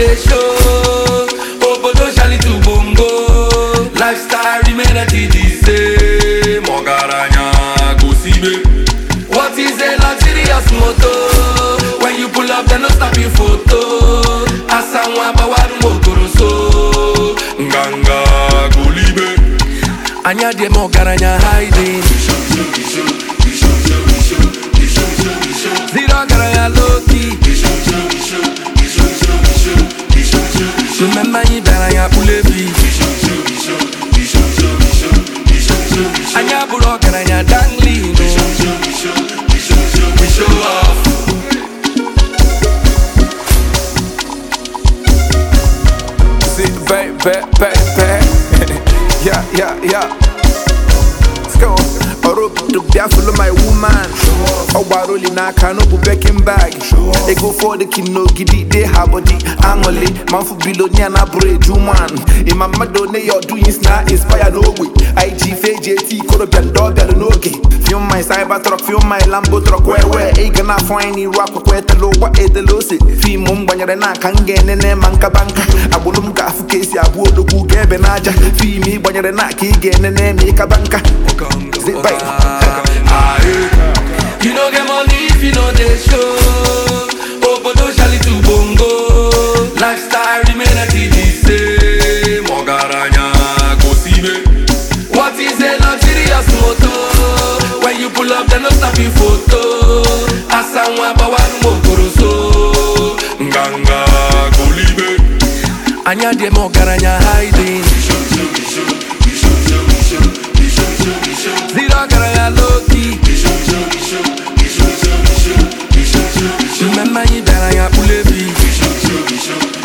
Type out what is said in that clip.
they show. Obodo shali to bongo. Lifestyle remain at the same. Mogaranya go sibe. What is a luxurious motor? When you pull up, they no stop your photo. Asanwa bawaru mokoroso. Nganga go libe. Anya de mogaranya hiding. Zero garanya low-key. Remember you garanya ulevi. Anya buro garanya dangli. We show off. See, baby. Yeah. Let's go. To be follow my woman. Oh, baroli na kano bu beking bag. They go for the kino gidi they have body. Angole, man for below na bread man. In my madone your doings na inspire no way. IG FJT Korobian dog and no okay. Film my cyber truck, film my Lambo truck where ain't gonna find any rock where the low what is the low sit. Film banya na kangen ne manka banka. Abulum ka fu case ya bodo ku gebe naja. Film me banya na ki gen ne make a banka. Zip bye. You know get money if you know they show. Obodo shali to bongo. Lifestyle remain at the same. Mogaranya go sibe. What is a luxurious motor? When you pull up, they no stop your photo. Asanwa bawaru mokoroso. Nganga go libe. Anya de mogaranya hiding. Zero garanya low-key. Remember you garanya ulevi.